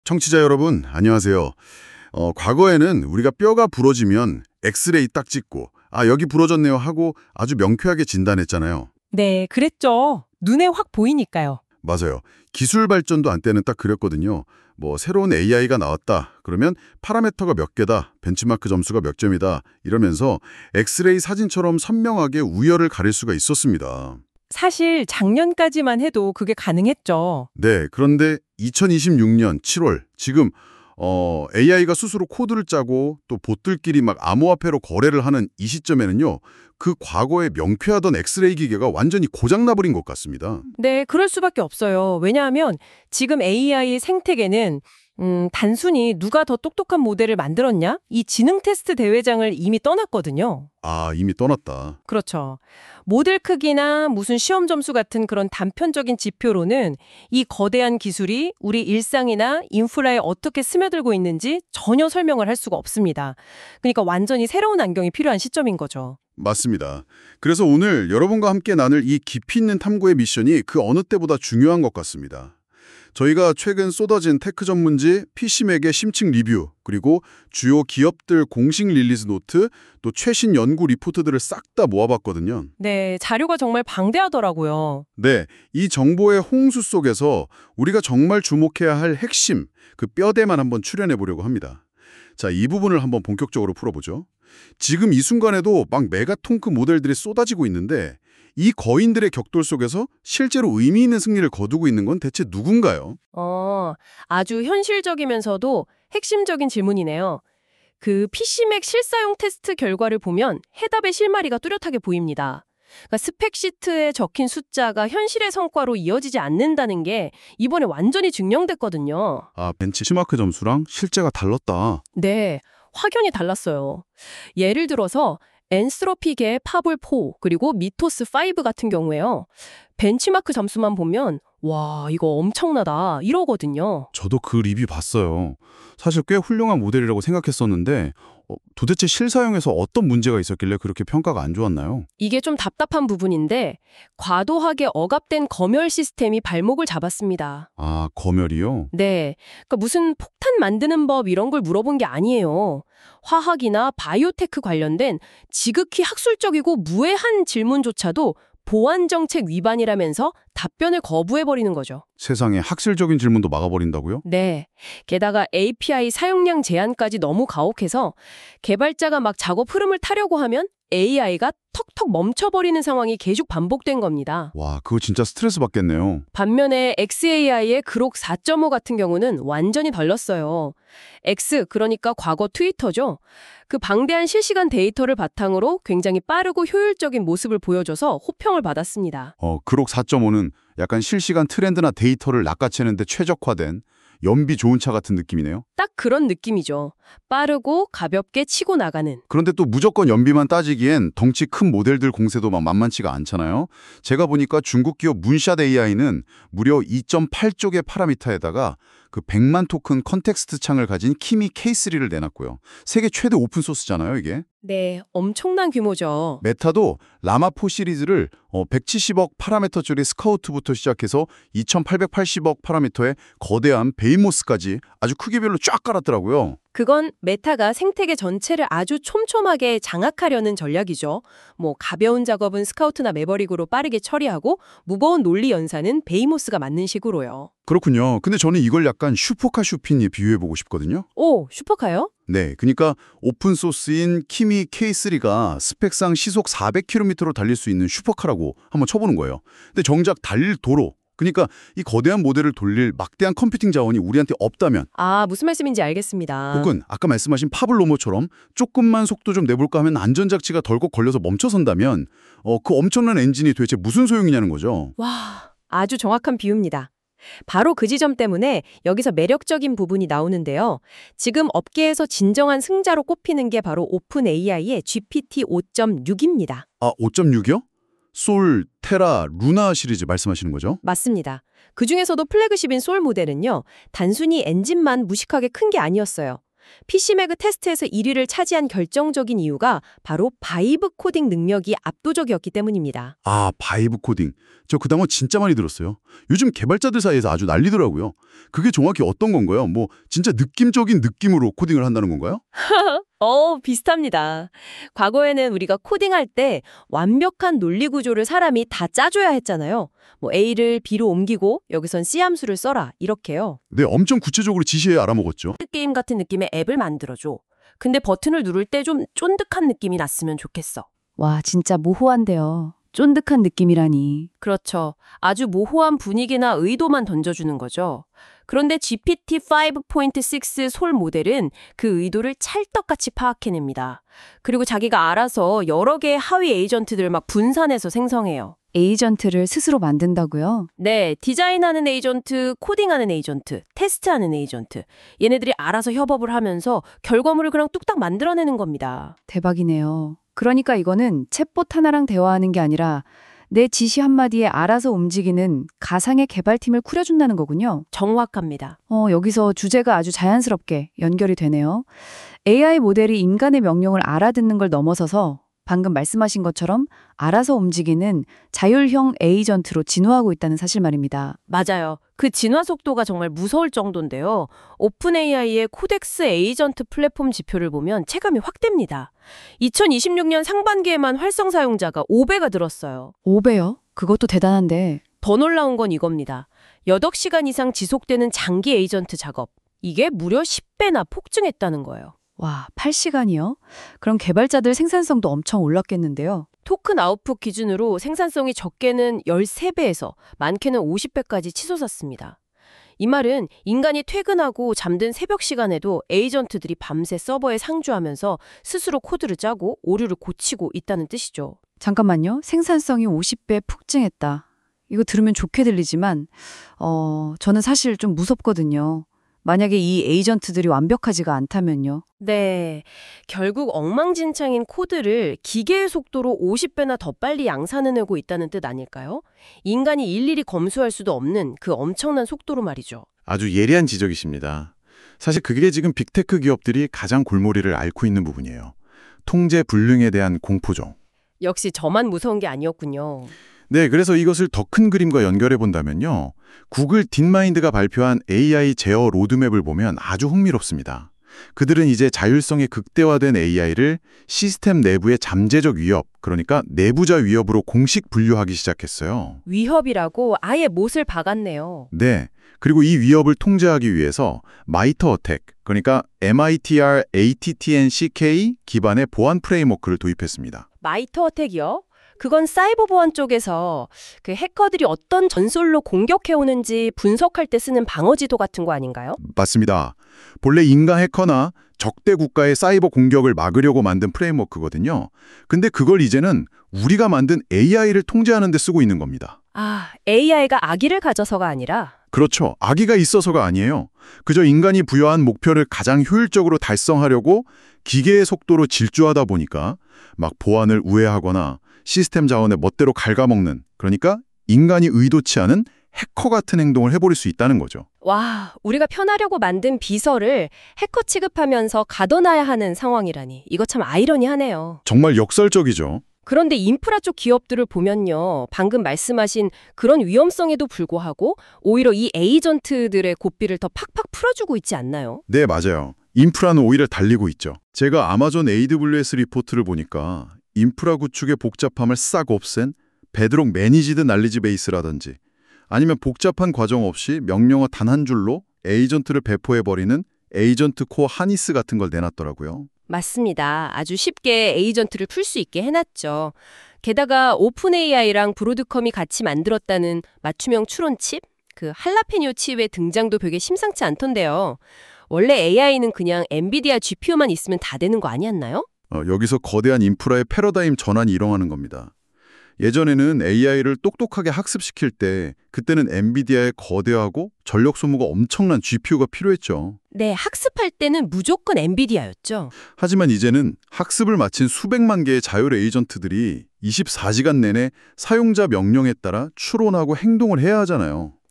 청취자 여러분, 안녕하세요. 과거에는 우리가 뼈가 부러지면 엑스레이 딱 찍고, 아, 여기 부러졌네요 하고 아주 명쾌하게 진단했잖아요. 네, 그랬죠. 눈에 확 보이니까요. 맞아요. 기술 발전도 한때는 딱 그랬거든요. 뭐 새로운 AI가 나왔다. 그러면 파라미터가 몇 개다. 벤치마크 점수가 몇 점이다. 이러면서 엑스레이 사진처럼 선명하게 우열을 가릴 수가 있었습니다. 사실 작년까지만 해도 그게 가능했죠. 네, 그런데 2026년 7월 지금 AI가 스스로 코드를 짜고 또 봇들끼리 막 암호화폐로 거래를 하는 이 시점에는요. 그 과거에 명쾌하던 엑스레이 기계가 완전히 고장나버린 것 같습니다. 네, 그럴 수밖에 없어요. 왜냐하면 지금 AI 생태계는 단순히 누가 더 똑똑한 모델을 만들었냐? 이 지능 테스트 대회장을 이미 떠났거든요. 아, 이미 떠났다. 그렇죠. 모델 크기나 무슨 시험 점수 같은 그런 단편적인 지표로는 이 거대한 기술이 우리 일상이나 인프라에 어떻게 스며들고 있는지 전혀 설명을 할 수가 없습니다. 그러니까 완전히 새로운 안경이 필요한 시점인 거죠. 맞습니다. 그래서 오늘 여러분과 함께 나눌 이 깊이 있는 탐구의 미션이 그 어느 때보다 중요한 것 같습니다. 저희가 최근 쏟아진 테크 전문지 PC맥의 심층 리뷰, 그리고 주요 기업들 공식 릴리즈 노트, 또 최신 연구 리포트들을 싹 다 모아봤거든요. 네, 자료가 정말 방대하더라고요. 네, 이 정보의 홍수 속에서 우리가 정말 주목해야 할 핵심, 그 뼈대만 한번 추려내 보려고 합니다. 자, 이 부분을 한번 본격적으로 풀어보죠. 지금 이 순간에도 막 메가통크 모델들이 쏟아지고 있는데 이 거인들의 격돌 속에서 실제로 의미 있는 승리를 거두고 있는 건 대체 누군가요? 아주 현실적이면서도 핵심적인 질문이네요. 그 PC맥 실사용 테스트 결과를 보면 해답의 실마리가 뚜렷하게 보입니다. 그러니까 스펙 시트에 적힌 숫자가 현실의 성과로 이어지지 않는다는 게 이번에 완전히 증명됐거든요. 아, 벤치마크 점수랑 실제가 달랐다. 네, 확연히 달랐어요. 예를 들어서 엔스트로피계 파볼4 그리고 미토스5 같은 경우에요. 벤치마크 점수만 보면 와, 이거 엄청나다 이러거든요. 저도 그 리뷰 봤어요. 사실 꽤 훌륭한 모델이라고 생각했었는데 도대체 실사용에서 어떤 문제가 있었길래 그렇게 평가가 안 좋았나요? 이게 좀 답답한 부분인데 과도하게 억압된 검열 시스템이 발목을 잡았습니다. 아, 검열이요? 네, 그러니까 무슨 폭탄 만드는 법 이런 걸 물어본 게 아니에요. 화학이나 바이오테크 관련된 지극히 학술적이고 무해한 질문조차도 보안 정책 위반이라면서 답변을 거부해버리는 거죠. 세상에 학술적인 질문도 막아버린다고요? 네. 게다가 API 사용량 제한까지 너무 가혹해서 개발자가 막 작업 흐름을 타려고 하면 AI가 턱턱 멈춰버리는 상황이 계속 반복된 겁니다. 와, 그거 진짜 스트레스 받겠네요. 반면에 XAI의 그록 4.5 같은 경우는 완전히 달랐어요. X, 그러니까 과거 트위터죠. 그 방대한 실시간 데이터를 바탕으로 굉장히 빠르고 효율적인 모습을 보여줘서 호평을 받았습니다. 그록 4.5는 약간 실시간 트렌드나 데이터를 낚아채는데 최적화된 연비 좋은 차 같은 느낌이네요. 딱 그런 느낌이죠. 빠르고 가볍게 치고 나가는. 그런데 또 무조건 연비만 따지기엔 덩치 큰 모델들 공세도 막 만만치가 않잖아요. 제가 보니까 중국 기업 문샷 AI는 무려 2.8쪽의 파라미터에다가 그 100만 토큰 컨텍스트 창을 가진 키미 K3를 내놨고요. 세계 최대 오픈소스잖아요, 이게. 네, 엄청난 규모죠. 메타도 라마4 시리즈를 170억 파라미터짜리 스카우트부터 시작해서 2880억 파라미터의 거대한 베이모스까지 아주 크기별로 쫙 깔았더라고요. 그건 메타가 생태계 전체를 아주 촘촘하게 장악하려는 전략이죠. 뭐 가벼운 작업은 스카우트나 매버릭으로 빠르게 처리하고 무거운 논리 연산은 베이모스가 맞는 식으로요. 그렇군요. 근데 저는 이걸 약간 슈퍼카 슈핀이 비유해보고 싶거든요. 오, 슈퍼카요? 네, 그러니까 오픈소스인 키미 K3가 스펙상 시속 400km로 달릴 수 있는 슈퍼카라고 한번 쳐보는 거예요. 근데 정작 달릴 도로, 그러니까 이 거대한 모델을 돌릴 막대한 컴퓨팅 자원이 우리한테 없다면, 아, 무슨 말씀인지 알겠습니다. 혹은 아까 말씀하신 파블로모처럼 조금만 속도 좀 내볼까 하면 안전장치가 덜컥 걸려서 멈춰선다면 그 엄청난 엔진이 도대체 무슨 소용이냐는 거죠. 와, 아주 정확한 비유입니다. 바로 그 지점 때문에 여기서 매력적인 부분이 나오는데요. 지금 업계에서 진정한 승자로 꼽히는 게 바로 오픈 AI의 GPT 5.6입니다. 아, 5.6이요? 솔, 테라, 루나 시리즈 말씀하시는 거죠? 맞습니다. 그중에서도 플래그십인 솔 모델은요. 단순히 엔진만 무식하게 큰 게 아니었어요. PC매그 테스트에서 1위를 차지한 결정적인 이유가 바로 바이브 코딩 능력이 압도적이었기 때문입니다. 아, 바이브 코딩. 저 그 단어 진짜 많이 들었어요. 요즘 개발자들 사이에서 아주 난리더라고요. 그게 정확히 어떤 건가요? 뭐 진짜 느낌적인 느낌으로 코딩을 한다는 건가요? 비슷합니다. 과거에는 우리가 코딩할 때 완벽한 논리 구조를 사람이 다 짜줘야 했잖아요. 뭐 A를 B로 옮기고 여기선 C 함수를 써라 이렇게요. 네, 엄청 구체적으로 지시에 알아먹었죠. 게임 같은 느낌의 앱을 만들어줘. 근데 버튼을 누를 때 좀 쫀득한 느낌이 났으면 좋겠어. 와, 진짜 모호한데요. 쫀득한 느낌이라니. 그렇죠. 아주 모호한 분위기나 의도만 던져주는 거죠. 그런데 GPT 5.6 솔 모델은 그 의도를 찰떡같이 파악해냅니다. 그리고 자기가 알아서 여러 개의 하위 에이전트들을 막 분산해서 생성해요. 에이전트를 스스로 만든다고요? 네, 디자인하는 에이전트, 코딩하는 에이전트, 테스트하는 에이전트. 얘네들이 알아서 협업을 하면서 결과물을 그냥 뚝딱 만들어내는 겁니다. 대박이네요. 그러니까 이거는 챗봇 하나랑 대화하는 게 아니라 내 지시 한마디에 알아서 움직이는 가상의 개발팀을 꾸려준다는 거군요. 정확합니다. 여기서 주제가 아주 자연스럽게 연결이 되네요. AI 모델이 인간의 명령을 알아듣는 걸 넘어서서 방금 말씀하신 것처럼 알아서 움직이는 자율형 에이전트로 진화하고 있다는 사실 말입니다. 맞아요. 그 진화 속도가 정말 무서울 정도인데요. 오픈 AI의 코덱스 에이전트 플랫폼 지표를 보면 체감이 확 됩니다. 2026년 상반기에만 활성 사용자가 5배가 늘었어요. 5배요? 그것도 대단한데. 더 놀라운 건 이겁니다. 몇 억 시간 이상 지속되는 장기 에이전트 작업. 이게 무려 10배나 폭증했다는 거예요. 와, 8시간이요? 그럼 개발자들 생산성도 엄청 올랐겠는데요. 토큰 아웃풋 기준으로 생산성이 적게는 13배에서 많게는 50배까지 치솟았습니다. 이 말은 인간이 퇴근하고 잠든 새벽 시간에도 에이전트들이 밤새 서버에 상주하면서 스스로 코드를 짜고 오류를 고치고 있다는 뜻이죠. 잠깐만요. 생산성이 50배 폭증했다. 이거 들으면 좋게 들리지만 저는 사실 좀 무섭거든요. 만약에 이 에이전트들이 완벽하지가 않다면요. 네, 결국 엉망진창인 코드를 기계의 속도로 50배나 더 빨리 양산해내고 있다는 뜻 아닐까요? 인간이 일일이 검수할 수도 없는 그 엄청난 속도로 말이죠. 아주 예리한 지적이십니다. 사실 그게 지금 빅테크 기업들이 가장 골머리를 앓고 있는 부분이에요. 통제 불능에 대한 공포죠. 역시 저만 무서운 게 아니었군요. 네, 그래서 이것을 더 큰 그림과 연결해 본다면요. 구글 딥마인드가 발표한 AI 제어 로드맵을 보면 아주 흥미롭습니다. 그들은 이제 자율성이 극대화된 AI를 시스템 내부의 잠재적 위협, 그러니까 내부자 위협으로 공식 분류하기 시작했어요. 위협이라고 아예 못을 박았네요. 네, 그리고 이 위협을 통제하기 위해서 마이터 어택, 그러니까 MITR ATT&CK 기반의 보안 프레임워크를 도입했습니다. 마이터 어택이요? 그건 사이버 보안 쪽에서 그 해커들이 어떤 전술로 공격해오는지 분석할 때 쓰는 방어 지도 같은 거 아닌가요? 맞습니다. 본래 인간 해커나 적대 국가의 사이버 공격을 막으려고 만든 프레임워크거든요. 근데 그걸 이제는 우리가 만든 AI를 통제하는 데 쓰고 있는 겁니다. 아, AI가 악의를 가져서가 아니라? 그렇죠. 악의가 있어서가 아니에요. 그저 인간이 부여한 목표를 가장 효율적으로 달성하려고 기계의 속도로 질주하다 보니까 막 보안을 우회하거나 시스템 자원을 멋대로 갉아먹는, 그러니까 인간이 의도치 않은 해커 같은 행동을 해버릴 수 있다는 거죠. 와, 우리가 편하려고 만든 비서를 해커 취급하면서 가둬놔야 하는 상황이라니. 이거 참 아이러니하네요. 정말 역설적이죠. 그런데 인프라 쪽 기업들을 보면요. 방금 말씀하신 그런 위험성에도 불구하고 오히려 이 에이전트들의 고삐를 더 팍팍 풀어주고 있지 않나요? 네, 맞아요. 인프라는 오히려 달리고 있죠. 제가 아마존 AWS 리포트를 보니까 인프라 구축의 복잡함을 싹 없앤 베드록 매니지드 날리지 베이스라든지 아니면 복잡한 과정 없이 명령어 단 한 줄로 에이전트를 배포해버리는 에이전트 코어 하니스 같은 걸 내놨더라고요. 맞습니다. 아주 쉽게 에이전트를 풀 수 있게 해놨죠. 게다가 오픈 AI랑 브로드컴이 같이 만들었다는 맞춤형 추론 칩? 그 할라페뇨 칩의 등장도 벽에 심상치 않던데요. 원래 AI는 그냥 엔비디아 GPU만 있으면 다 되는 거 아니었나요? 여기서 거대한 인프라의 패러다임 전환이 일어나는 겁니다. 예전에는 AI를 똑똑하게 학습시킬 때 그때는 엔비디아의 거대하고 전력 소모가 엄청난 GPU가 필요했죠. 네, 학습할 때는 무조건 엔비디아였죠. 하지만 이제는 학습을 마친 수백만 개의 자율 에이전트들이 24시간 내내 사용자 명령에 따라 추론하고 행동을 해야 하잖아요.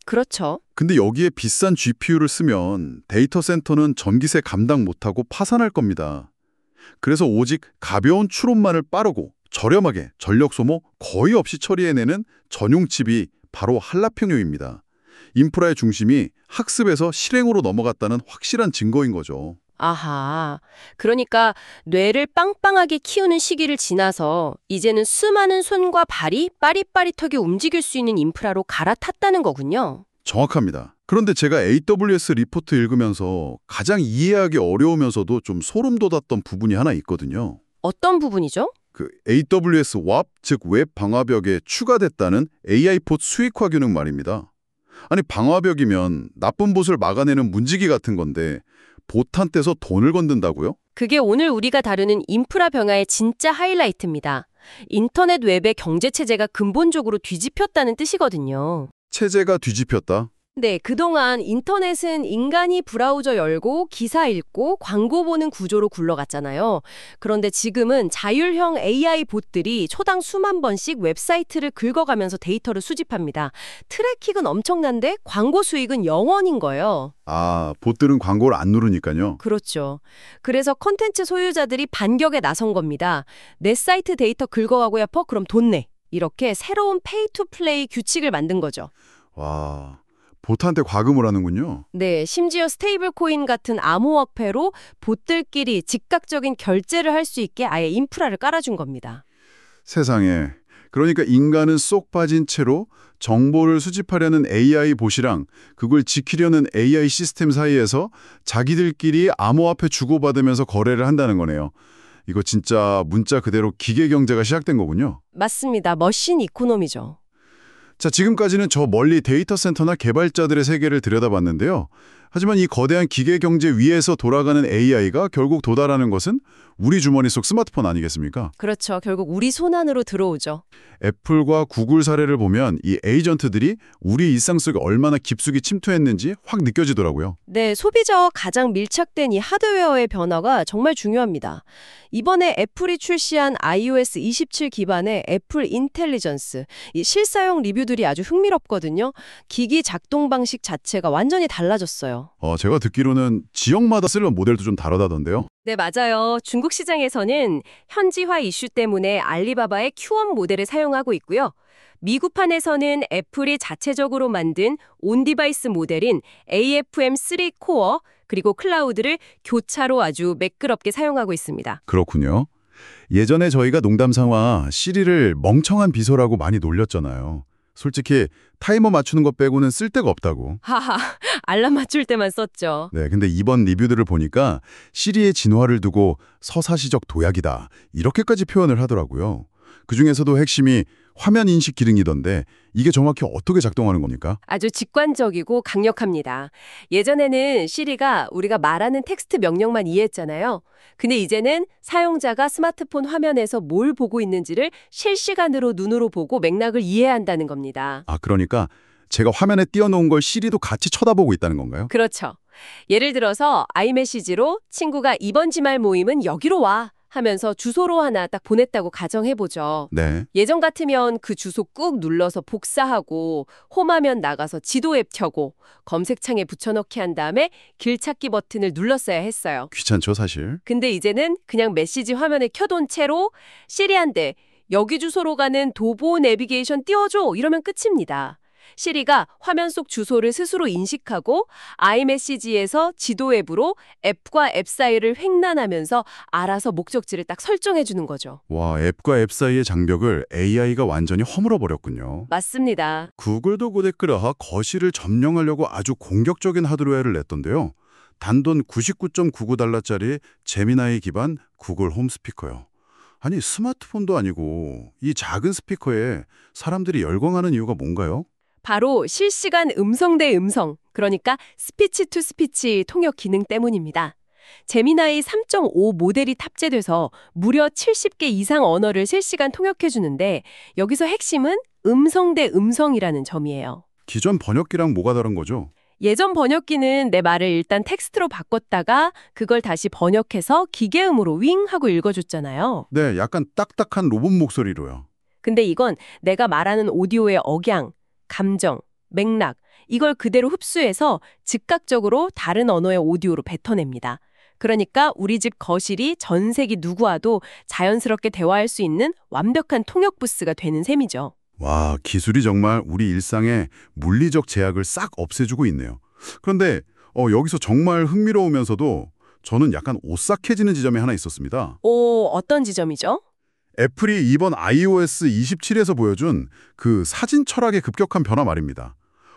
그렇죠. 근데 여기에 비싼 GPU를 쓰면 데이터 센터는 전기세 감당 못하고 파산할 겁니다. 그래서 오직 가벼운 추론만을 빠르고 저렴하게 전력 소모 거의 없이 처리해내는 전용 칩이 바로 한라평유입니다. 인프라의 중심이 학습에서 실행으로 넘어갔다는 확실한 증거인 거죠. 아하. 그러니까 뇌를 빵빵하게 키우는 시기를 지나서 이제는 수많은 손과 발이 빠릿빠릿하게 움직일 수 있는 인프라로 갈아탔다는 거군요. 정확합니다. 그런데 제가 AWS 리포트 읽으면서 가장 이해하기 어려우면서도 좀 소름 돋았던 부분이 하나 있거든요. 어떤 부분이죠? 그 AWS WAP, 즉 웹 방화벽에 추가됐다는 AI 봇 수익화 기능 말입니다. 아니 방화벽이면 나쁜 봇을 막아내는 문지기 같은 건데 봇한테서 돈을 건든다고요? 그게 오늘 우리가 다루는 인프라 병화의 진짜 하이라이트입니다. 인터넷 웹의 경제체제가 근본적으로 뒤집혔다는 뜻이거든요. 체제가 뒤집혔다? 네, 그동안 인터넷은 인간이 브라우저 열고 기사 읽고 광고 보는 구조로 굴러갔잖아요. 그런데 지금은 자율형 AI 봇들이 초당 수만 번씩 웹사이트를 긁어가면서 데이터를 수집합니다. 트래픽은 엄청난데 광고 수익은 0원인 거예요. 아, 봇들은 광고를 안 누르니까요. 그렇죠. 그래서 콘텐츠 소유자들이 반격에 나선 겁니다. 내 사이트 데이터 긁어가고 싶어? 그럼 돈 내. 이렇게 새로운 페이 투 플레이 규칙을 만든 거죠. 와, 봇한테 과금을 하는군요. 네, 심지어 스테이블 코인 같은 암호화폐로 봇들끼리 즉각적인 결제를 할 수 있게 아예 인프라를 깔아준 겁니다. 세상에. 그러니까 인간은 쏙 빠진 채로 정보를 수집하려는 AI 봇이랑 그걸 지키려는 AI 시스템 사이에서 자기들끼리 암호화폐 주고받으면서 거래를 한다는 거네요. 이거 진짜 문자 그대로 기계 경제가 시작된 거군요. 맞습니다. 머신 이코노미죠. 자, 지금까지는 저 멀리 데이터 센터나 개발자들의 세계를 들여다봤는데요. 하지만 이 거대한 기계 경제 위에서 돌아가는 AI가 결국 도달하는 것은 우리 주머니 속 스마트폰 아니겠습니까? 그렇죠. 결국 우리 손 안으로 들어오죠. 애플과 구글 사례를 보면 이 에이전트들이 우리 일상 속에 얼마나 깊숙이 침투했는지 확 느껴지더라고요. 네, 소비자와 가장 밀착된 이 하드웨어의 변화가 정말 중요합니다. 이번에 애플이 출시한 iOS 27 기반의 애플 인텔리전스, 이 실사용 리뷰들이 아주 흥미롭거든요. 기기 작동 방식 자체가 완전히 달라졌어요. 제가 듣기로는 지역마다 쓰는 모델도 좀 다르다던데요. 네, 맞아요. 중국 시장에서는 현지화 이슈 때문에 알리바바의 Q1 모델을 사용하고 있고요. 미국판에서는 애플이 자체적으로 만든 온디바이스 모델인 AFM3 코어 그리고 클라우드를 교차로 아주 매끄럽게 사용하고 있습니다. 그렇군요. 예전에 저희가 농담삼아 시리를 멍청한 비서라고 많이 놀렸잖아요. 솔직히 타이머 맞추는 것 빼고는 쓸데가 없다고. 하하, 알람 맞출 때만 썼죠. 네, 근데 이번 리뷰들을 보니까 시리의 진화를 두고 서사시적 도약이다. 이렇게까지 표현을 하더라고요. 그중에서도 핵심이 화면 인식 기능이던데 이게 정확히 어떻게 작동하는 겁니까? 아주 직관적이고 강력합니다. 예전에는 시리가 우리가 말하는 텍스트 명령만 이해했잖아요. 근데 이제는 사용자가 스마트폰 화면에서 뭘 보고 있는지를 실시간으로 눈으로 보고 맥락을 이해한다는 겁니다. 아, 그러니까 제가 화면에 띄워놓은 걸 시리도 같이 쳐다보고 있다는 건가요? 그렇죠. 예를 들어서 아이메시지로 친구가 이번 주말 모임은 여기로 와 하면서 주소로 하나 딱 보냈다고 가정해보죠. 네. 예전 같으면 그 주소 꾹 눌러서 복사하고 홈화면 나가서 지도 앱 켜고 검색창에 붙여넣기 한 다음에 길찾기 버튼을 눌렀어야 했어요. 귀찮죠, 사실. 근데 이제는 그냥 메시지 화면에 켜둔 채로 시리한테 여기 주소로 가는 도보 내비게이션 띄워줘 이러면 끝입니다. 시리가 화면 속 주소를 스스로 인식하고 아이메시지에서 지도 앱으로 앱과 앱 사이를 횡단하면서 알아서 목적지를 딱 설정해 주는 거죠. 와, 앱과 앱 사이의 장벽을 AI가 완전히 허물어버렸군요. 맞습니다. 구글도 고데크라하 거실을 점령하려고 아주 공격적인 하드웨어를 냈던데요. 단돈 99.99달러짜리 제미나이 기반 구글 홈 스피커요. 아니, 스마트폰도 아니고 이 작은 스피커에 사람들이 열광하는 이유가 뭔가요? 바로 실시간 음성 대 음성, 그러니까 스피치 투 스피치 통역 기능 때문입니다. 제미나이 3.5 모델이 탑재돼서 무려 70개 이상 언어를 실시간 통역해주는데 여기서 핵심은 음성 대 음성이라는 점이에요. 기존 번역기랑 뭐가 다른 거죠? 예전 번역기는 내 말을 일단 텍스트로 바꿨다가 그걸 다시 번역해서 기계음으로 윙 하고 읽어줬잖아요. 네, 약간 딱딱한 로봇 목소리로요. 근데 이건 내가 말하는 오디오의 억양, 감정, 맥락 이걸 그대로 흡수해서 즉각적으로 다른 언어의 오디오로 뱉어냅니다. 그러니까 우리 집 거실이 전 세계 누구와도 자연스럽게 대화할 수 있는 완벽한 통역 부스가 되는 셈이죠. 와, 기술이 정말 우리 일상의 물리적 제약을 싹 없애주고 있네요. 그런데 여기서 정말 흥미로우면서도 저는 약간 오싹해지는 지점이 하나 있었습니다. 오, 어떤 지점이죠? 애플이 이번 iOS 27에서 보여준 그 사진 철학의 급격한 변화 말입니다.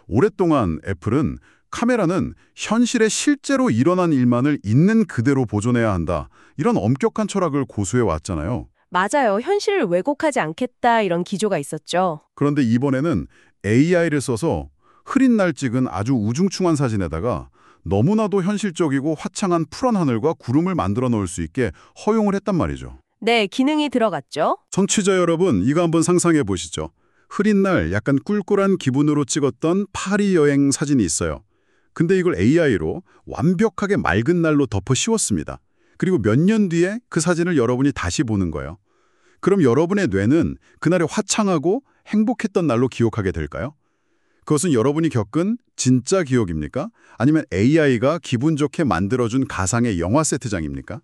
오랫동안 애플은 카메라는 현실에 실제로 일어난 일만을 있는 그대로 보존해야 한다. 이런 엄격한 철학을 고수해 왔잖아요. 맞아요. 현실을 왜곡하지 않겠다 이런 기조가 있었죠. 그런데 이번에는 AI를 써서 흐린 날 찍은 아주 우중충한 사진에다가 너무나도 현실적이고 화창한 푸른 하늘과 구름을 만들어 놓을 수 있게 허용을 했단 말이죠. 네, 기능이 들어갔죠. 청취자 여러분, 이거 한번 상상해 보시죠. 흐린 날 약간 꿀꿀한 기분으로 찍었던 파리 여행 사진이 있어요. 근데 이걸 AI로 완벽하게 맑은 날로 덮어 씌웠습니다. 그리고 몇 년 뒤에 그 사진을 여러분이 다시 보는 거예요. 그럼 여러분의 뇌는 그날의 화창하고 행복했던 날로 기억하게 될까요? 그것은 여러분이 겪은 진짜 기억입니까? 아니면 AI가 기분 좋게 만들어준 가상의 영화 세트장입니까?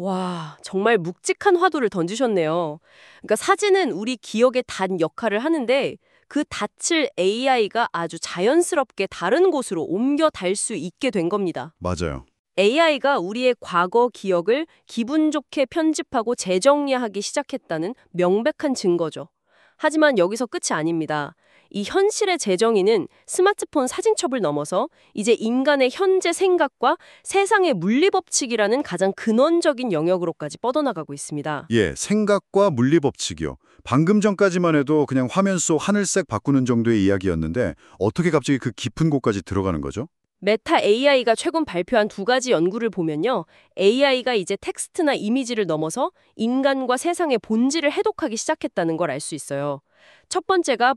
와, 정말 묵직한 화두를 던지셨네요. 그러니까 사진은 우리 기억의 단 역할을 하는데 그 닻을 AI가 아주 자연스럽게 다른 곳으로 옮겨 달 수 있게 된 겁니다. 맞아요. AI가 우리의 과거 기억을 기분 좋게 편집하고 재정리하기 시작했다는 명백한 증거죠. 하지만 여기서 끝이 아닙니다. 이 현실의 재정의는 스마트폰 사진첩을 넘어서 이제 인간의 현재 생각과 세상의 물리법칙이라는 가장 근원적인 영역으로까지 뻗어나가고 있습니다. 예, 생각과 물리법칙이요. 방금 전까지만 해도 그냥 화면 속 하늘색 바꾸는 정도의 이야기였는데 어떻게 갑자기 그 깊은 곳까지 들어가는 거죠? 메타 AI가 최근 발표한 2가지 연구를 보면요. AI가 이제 텍스트나 이미지를 넘어서 인간과 세상의 본질을 해독하기 시작했다는 걸 알 수 있어요. 첫 번째가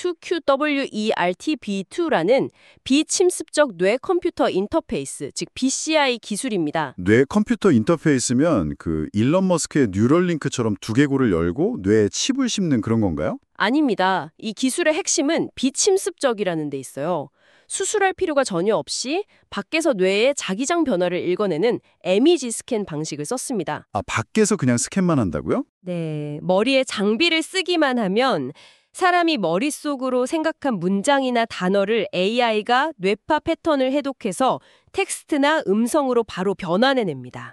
Brain2QWERTB2라는 비침습적 뇌 컴퓨터 인터페이스, 즉 BCI 기술입니다. 뇌 컴퓨터 인터페이스면 그 일론 머스크의 뉴럴링크처럼 두개골을 열고 뇌에 칩을 심는 그런 건가요? 아닙니다. 이 기술의 핵심은 비침습적이라는 데 있어요. 수술할 필요가 전혀 없이 밖에서 뇌의 자기장 변화를 읽어내는 MEG 스캔 방식을 썼습니다. 아, 밖에서 그냥 스캔만 한다고요? 네, 머리에 장비를 쓰기만 하면 사람이 머릿속으로 생각한 문장이나 단어를 AI가 뇌파 패턴을 해독해서 텍스트나 음성으로 바로 변환해냅니다.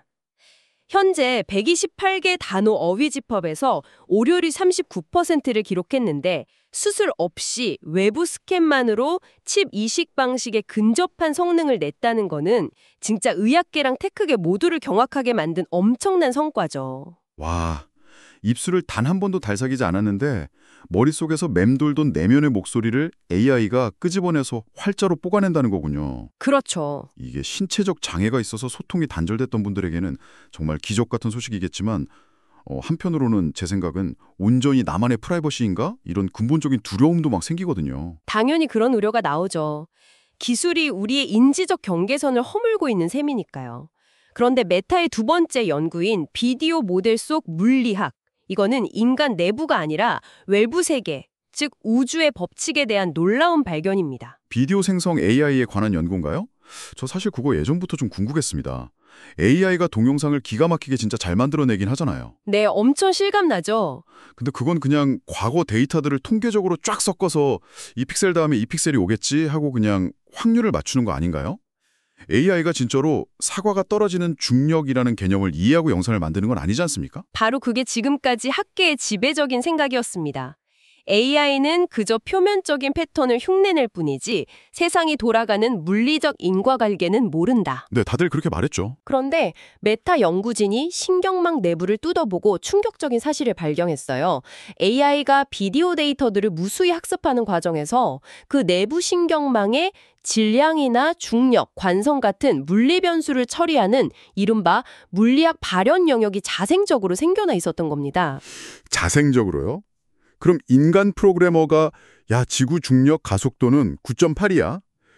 현재 128개 단어 어휘집합에서 오류율이 39%를 기록했는데 수술 없이 외부 스캔만으로 칩 이식 방식에 근접한 성능을 냈다는 거는 진짜 의학계랑 테크계 모두를 경악하게 만든 엄청난 성과죠. 와, 입술을 단 한 번도 달삭이지 않았는데 머릿속에서 맴돌던 내면의 목소리를 AI가 끄집어내서 활자로 뽑아낸다는 거군요. 그렇죠. 이게 신체적 장애가 있어서 소통이 단절됐던 분들에게는 정말 기적 같은 소식이겠지만 한편으로는 제 생각은 온전히 나만의 프라이버시인가? 이런 근본적인 두려움도 막 생기거든요. 당연히 그런 우려가 나오죠. 기술이 우리의 인지적 경계선을 허물고 있는 셈이니까요. 그런데 메타의 2번째 연구인 비디오 모델 속 물리학, 이거는 인간 내부가 아니라 외부 세계, 즉 우주의 법칙에 대한 놀라운 발견입니다. 비디오 생성 AI에 관한 연구인가요? 저 사실 그거 예전부터 좀 궁금했습니다. AI가 동영상을 기가 막히게 진짜 잘 만들어내긴 하잖아요. 네, 엄청 실감나죠? 근데 그건 그냥 과거 데이터들을 통계적으로 쫙 섞어서 이 픽셀 다음에 이 픽셀이 오겠지 하고 그냥 확률을 맞추는 거 아닌가요? AI가 진짜로 사과가 떨어지는 중력이라는 개념을 이해하고 영상을 만드는 건 아니지 않습니까? 바로 그게 지금까지 학계의 지배적인 생각이었습니다. AI는 그저 표면적인 패턴을 흉내낼 뿐이지 세상이 돌아가는 물리적 인과관계는 모른다. 네, 다들 그렇게 말했죠. 그런데 메타 연구진이 신경망 내부를 뜯어보고 충격적인 사실을 발견했어요. AI가 비디오 데이터들을 무수히 학습하는 과정에서 그 내부 신경망에 질량이나 중력, 관성 같은 물리 변수를 처리하는 이른바 물리학 발현 영역이 자생적으로 생겨나 있었던 겁니다. 자생적으로요? 그럼 인간 프로그래머가 야, 지구 중력 가속도는 9.8이야.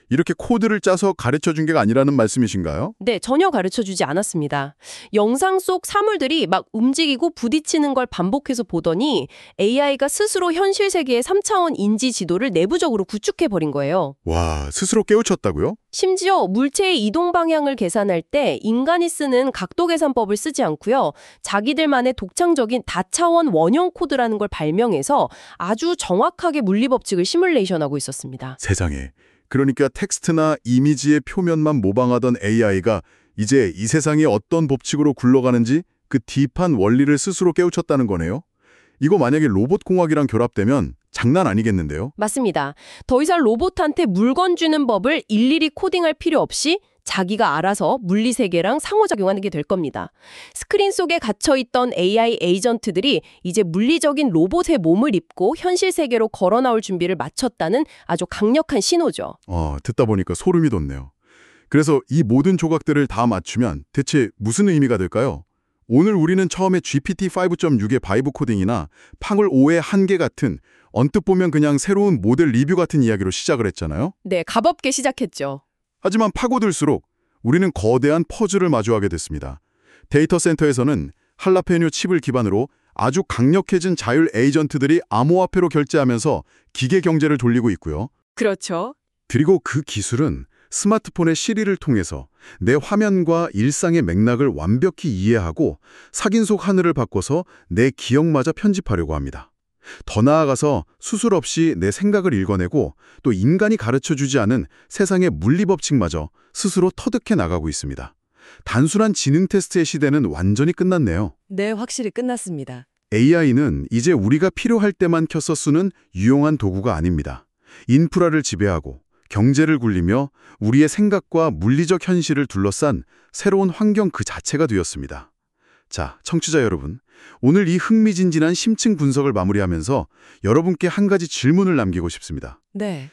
이렇게 코드를 짜서 가르쳐 준 게 아니라는 말씀이신가요? 네, 전혀 가르쳐주지 않았습니다. 영상 속 사물들이 막 움직이고 부딪히는 걸 반복해서 보더니 AI가 스스로 현실 세계의 3차원 인지 지도를 내부적으로 구축해버린 거예요. 와, 스스로 깨우쳤다고요? 심지어 물체의 이동 방향을 계산할 때 인간이 쓰는 각도 계산법을 쓰지 않고요. 자기들만의 독창적인 다차원 원형 코드라는 걸 발명해서 아주 정확하게 물리법칙을 시뮬레이션하고 있었습니다. 세상에. 그러니까 텍스트나 이미지의 표면만 모방하던 AI가 이제 이 세상이 어떤 법칙으로 굴러가는지 그 딥한 원리를 스스로 깨우쳤다는 거네요. 이거 만약에 로봇공학이랑 결합되면 장난 아니겠는데요? 맞습니다. 더 이상 로봇한테 물건 주는 법을 일일이 코딩할 필요 없이 자기가 알아서 물리세계랑 상호작용하는 게 될 겁니다. 스크린 속에 갇혀있던 AI 에이전트들이 이제 물리적인 로봇의 몸을 입고 현실 세계로 걸어 나올 준비를 마쳤다는 아주 강력한 신호죠. 듣다 보니까 소름이 돋네요. 그래서 이 모든 조각들을 다 맞추면 대체 무슨 의미가 될까요? 오늘 우리는 처음에 GPT 5.6의 바이브 코딩이나 팡을 5의 한계 같은 언뜻 보면 그냥 새로운 모델 리뷰 같은 이야기로 시작을 했잖아요. 네, 가볍게 시작했죠. 하지만 파고들수록 우리는 거대한 퍼즐을 마주하게 됐습니다. 데이터 센터에서는 할라페뇨 칩을 기반으로 아주 강력해진 자율 에이전트들이 암호화폐로 결제하면서 기계 경제를 돌리고 있고요. 그렇죠. 그리고 그 기술은 스마트폰의 시리를 통해서 내 화면과 일상의 맥락을 완벽히 이해하고 sak인 속 하늘을 바꿔서 내 기억마저 편집하려고 합니다. 더 나아가서 수술 없이 내 생각을 읽어내고 또 인간이 가르쳐주지 않은 세상의 물리법칙마저 스스로 터득해 나가고 있습니다. 단순한 지능 테스트의 시대는 완전히 끝났네요. 네, 확실히 끝났습니다. AI는 이제 우리가 필요할 때만 켜서 쓰는 유용한 도구가 아닙니다. 인프라를 지배하고 경제를 굴리며 우리의 생각과 물리적 현실을 둘러싼 새로운 환경 그 자체가 되었습니다. 자, 청취자 여러분, 오늘 이 흥미진진한 심층 분석을 마무리하면서 여러분께 한 가지 질문을 남기고 싶습니다. 네.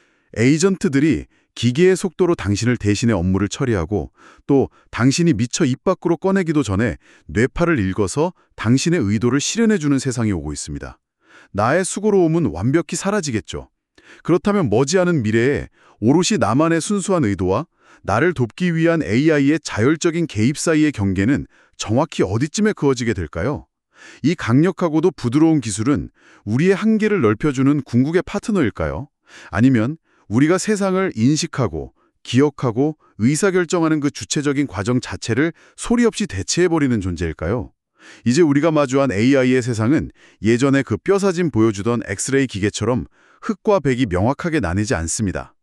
에이전트들이 기계의 속도로 당신을 대신해 업무를 처리하고 또 당신이 미처 입 밖으로 꺼내기도 전에 뇌파를 읽어서 당신의 의도를 실현해주는 세상이 오고 있습니다. 나의 수고로움은 완벽히 사라지겠죠. 그렇다면 머지않은 미래에 오롯이 나만의 순수한 의도와 나를 돕기 위한 AI의 자율적인 개입 사이의 경계는 정확히 어디쯤에 그어지게 될까요? 이 강력하고도 부드러운 기술은 우리의 한계를 넓혀주는 궁극의 파트너일까요? 아니면 우리가 세상을 인식하고 기억하고 의사결정하는 그 주체적인 과정 자체를 소리 없이 대체해버리는 존재일까요? 이제 우리가 마주한 AI의 세상은 예전에 그 뼈사진 보여주던 엑스레이 기계처럼 흑과 백이 명확하게 나뉘지 않습니다.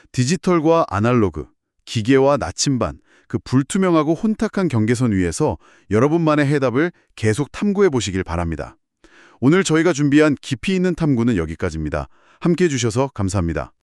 디지털과 아날로그, 기계와 나침반, 그 불투명하고 혼탁한 경계선 위에서 여러분만의 해답을 계속 탐구해 보시길 바랍니다. 오늘 저희가 준비한 깊이 있는 탐구는 여기까지입니다. 함께해 주셔서 감사합니다.